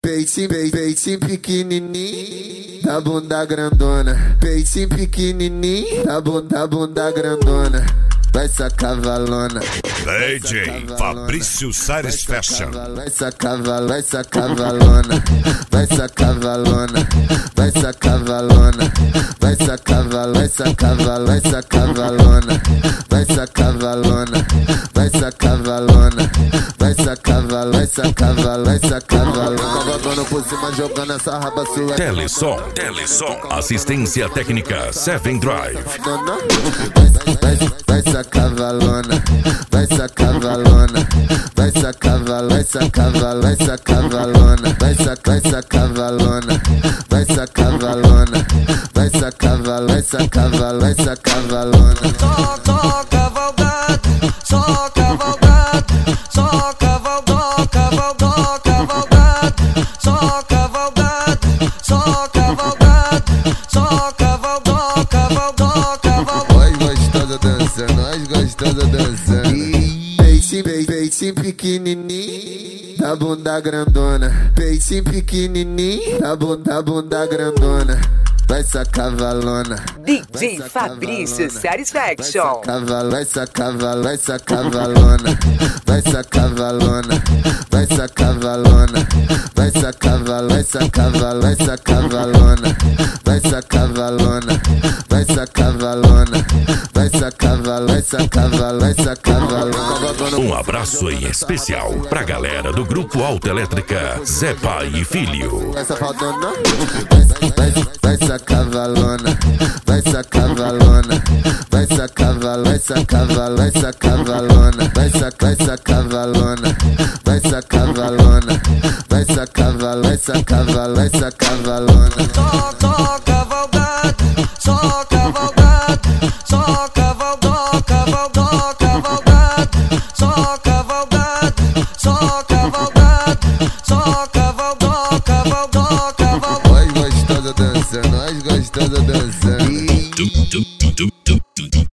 Peitinho pequenininho, da bunda grandona. Peitinho pequenininho, da bunda grandona. Vai sacar valona. DJ Fabrício Sares Fashion. Vai sacar valona. Vai sacar valona. Vai sacar valona. Vai sacar valona. Vai sacar valona. Vai sacar valona. Vai sacar valona. Vai sacar valona. Vai sacar valona. Vai sacar valona. Vai sacar valona. Cavalgando por cima, jogando essa raba sua. Telesom. Assistência técnica 7 Drive. Vai sacar valona, vai sacar valona, vai sacar valona, vai sacar valona, vai sacar valona, vai sacar valona, vai sacar valona, vai sacar valona, vai sacar valona, vai sacar valona. Só cavalgada, só cavalgada, só cavalgada, cavalgada, só cavalgada, só cavalgada, só cavalgada, cavalgada. Nós gostosa dançando, nós gostosa dançando. Peitinho pequenininho, da bunda grandona. Peitinho pequenininho, da bunda grandona. Vai sacar valona. DJ Fabrício Sares Fashion. Vai sacar valona. Vai sacar valona. Vai sacar valona. Vai sacar valona. Vai sacar valona. Vai sacar valona. Vai sacar valona. Vai sacar valona. Vai sacar valona. Vai sacar valona. Vai sacar valona. Vai sacar valona. Um abraço em especial pra galera do Grupo Autoelétrica Zé Pai e Filho. Essa falta não. Vai sacar valona. Vai sacar valona. Vai sacar valona. Vai sacar valona. Vai sacar valona. Vai sacar valona. Vai sacar valona. Vai sacar valona. Vai sacar valona. Vai sacar valona. Só